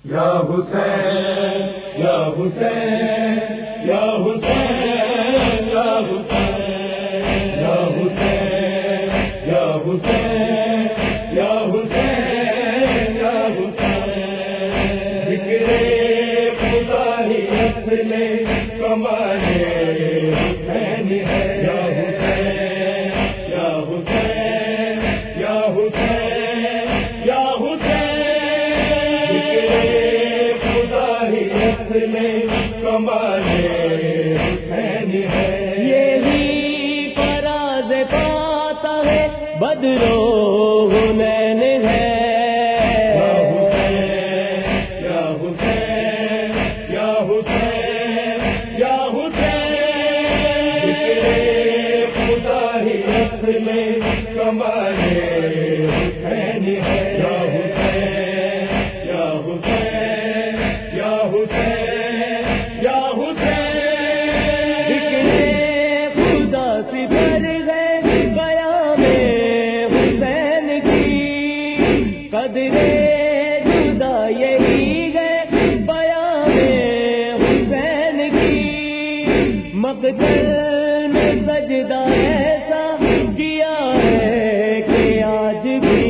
یا حسین یا حسین یا حسین یا حسین یا حسین یا حسین یا حسین یا حسین ذکر خدا ہی اصل کمال حسین ہے یا حسین یا حسین یا حسین یا حسین خدا ہی اصل کمال حسین ہے یہی فراز پاتا ہے بدرو حنین ہے یا حسین یا حسین یا حسین یا حسین خدا ہی اصل کمال حسین ہے یا حسین یا حسین یا حسین یا حسین ذکر خدا سے بھر گئے قیام حسین کی قدر جدا یہی گئے بیان حسین کی مقتل میں سجدہ ایسا کیا ہے کہ آج بھی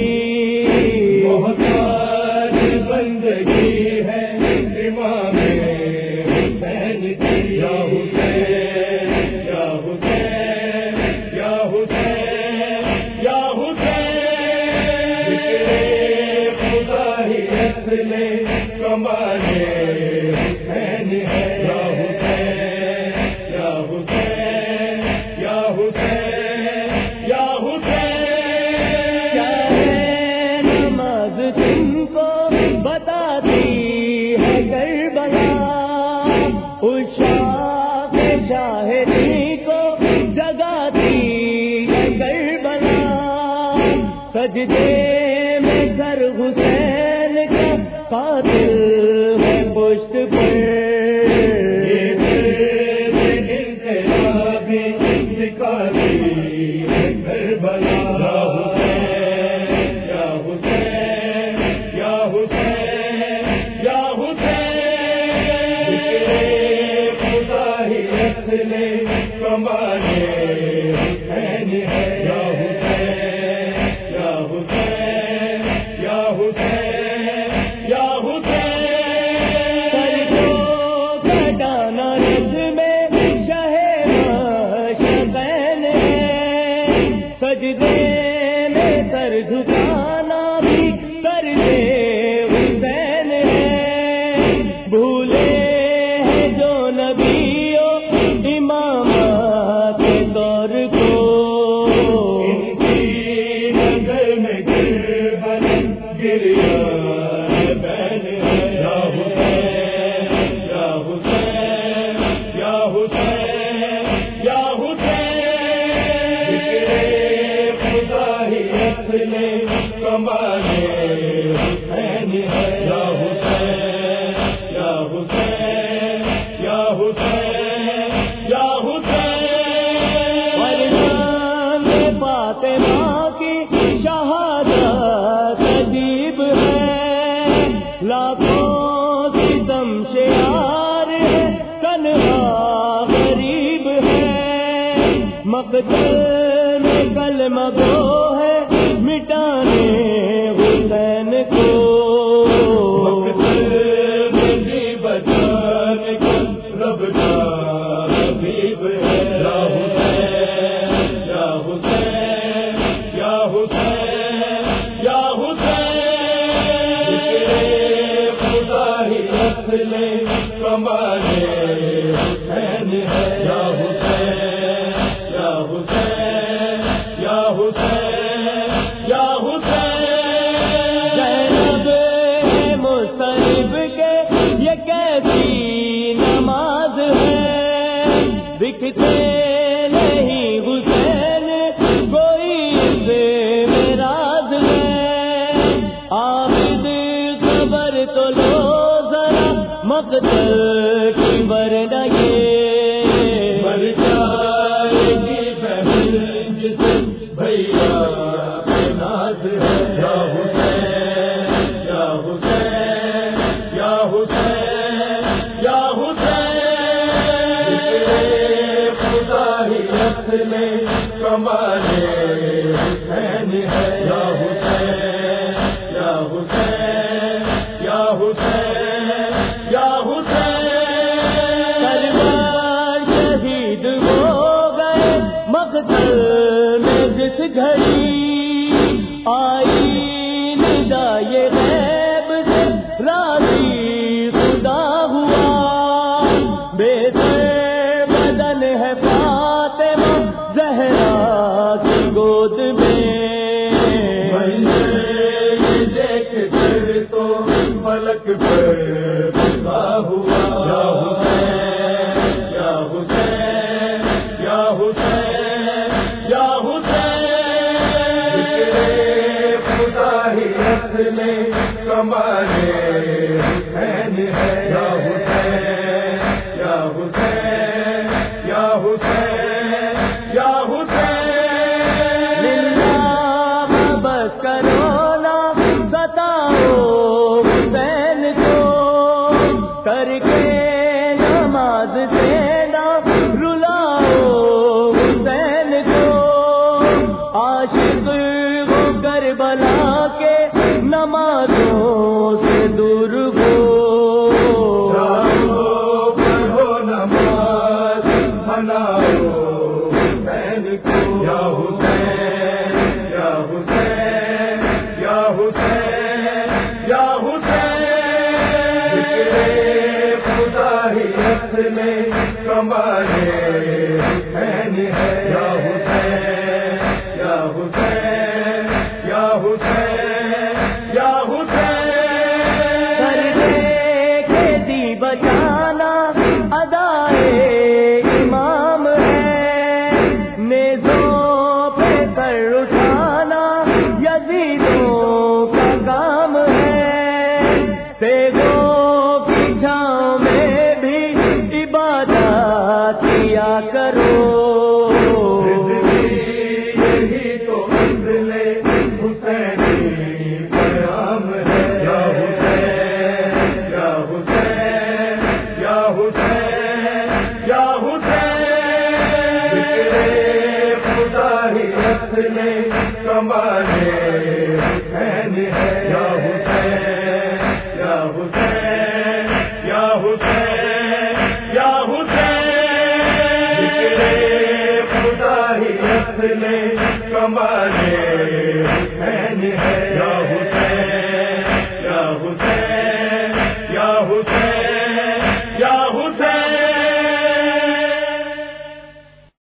محتاج بندگی ہے امام حسین کی یا حسین یا حسین یا حسین یا حسین خدا ہی اصل کمال حسین ہے یا حسین یا حسین یا حسین یا حسین کیا ہے نماز تم کو بتاتی ہے کربلا اس شاہ شاہدی کو جگاتی ہے کربلا سجدے میں سر حسین کا قاتل ہے پشت پر کمال حسین ہے یا حسین یا حسین یا حسین یا حسین سر کو کٹانا رس میں شہین ہے سجدے میں سر جھکانا بھی کرتے حسین ہے بھولے ہیں جو نبیوں امامات کے دور کو ان کی نظر میں گریا بین ہے یا حسین یا حسین یا حسین یا حسین خدا ہی اصل کمال حسین ہے یا حسین یا حسین یا حسین یا حسین ورنہ فاطمہ کی شہادت عجیب ہے لاکھوں ستم شعار ہے تنہا غریب ہے مقتل میں کلمہ گو ہے مٹانے حسین کو رب کا حبیب ہے یا حسین یا حسین یا حسین یا حسین خدا ہی اصل کمال حسین ہے یا حسین یا حسین یا حسین یا حسین زینب ہے مصطلب کے یہ کیسی نماز ہے دکھتے نہیں حسین کوئی سے راز ہے عابد خبر تو لو ذرا مقتل کی ورنہ یہ مر جائے گی بہن جس بھیا ناز ہے یا حسین یا حسین یا نسل کمالِ حسین ہے یا حسین یا حسین یا حسین یا حسین کربلا شہید ہو گئے مقتل میں جس گھڑی آئی ندائے غیب سے راضی خدا ہوا بے سر بدن ہے فاطمہ زہرا کی گود میں دیکھ کر تو فلک پر خدا ہوا یا حسین یا حسین یا حسین یا حسین خدا ہی نسل کمالِ حسین ہے یا حسین یا حسین یا حسین یا حسین للہ بس کرو نا ستاؤ حسین کو کر کے نماز سے نہ رلاؤ حسین کو عاشق ہو کربلا کے نمازوں سے دور ہو پڑھو نماز مناؤ حسین کو یا حسین یا حسین یا حسین یا حسین خدا ہی نسل کمالِ حسین ہے یا حسین یا حسین یا حسین یا حسین کر دے کے دی بچانا ادائے امام ہے نیزوں پہ سر اٹھانا یزیدوں کا کام ہے تیغوں کی چھاؤں میں بھی عبادت کیا کرو یہی تو اصل حسینی پیام ہے یا حسین یا حسین یا حسین یا حسین خدا ہی نسل کمالِ حسین ہے یا حسین یا حسین یا حسین یا حسین خدا ہی نسل کمالِ